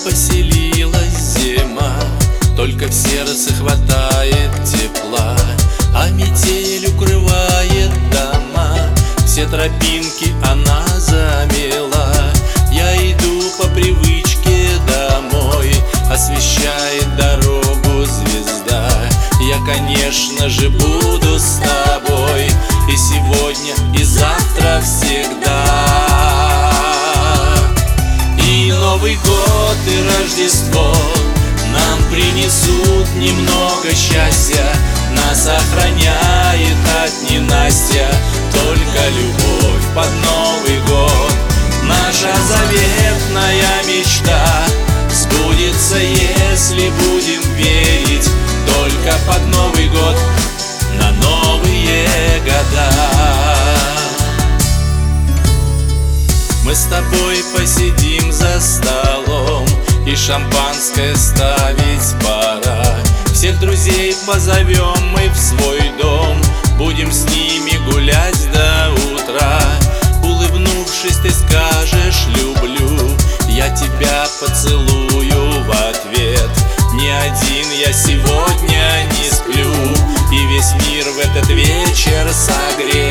поселилась зима, только в сердце хватает тепла, а метель укрывает дома. Все тропинки она замела. Я иду по привычке домой, освещает дорогу звезда. Я, конечно же, буду с тобой и сегодня, и завтра, всегда. И Новый год, и Рождество нам принесут немного счастья. Нас охраняет от ненастья только любовь под Новый год. Наша заветная мечта сбудется, если будем верить только под Новый год, на новые года. Мы с тобой посидим за столом, и шампанское ставить пора. Всех друзей позовем мы в свой дом, будем с ними гулять до утра. Улыбнувшись, ты скажешь «люблю», я тебя поцелую в ответ. Ни один я сегодня не сплю, и весь мир в этот вечер согрет.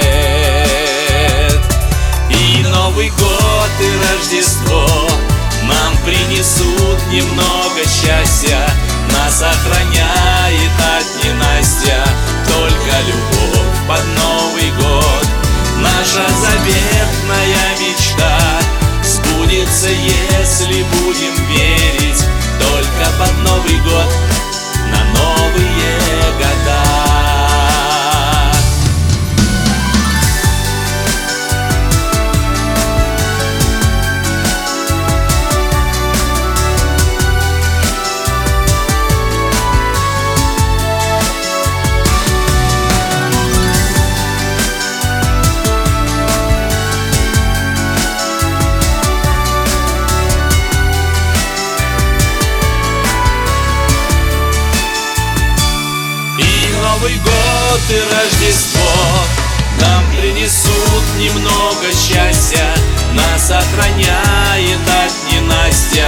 И Новый год, и Рождество нам принесут немного счастья. Нас охраняет от ненастья только любовь под Новый год. Наша заветная мечта сбудется, если будем верить только под Новый год, на новые года. Новый год и Рождество нам принесут немного счастья. Нас охраняет от ненастья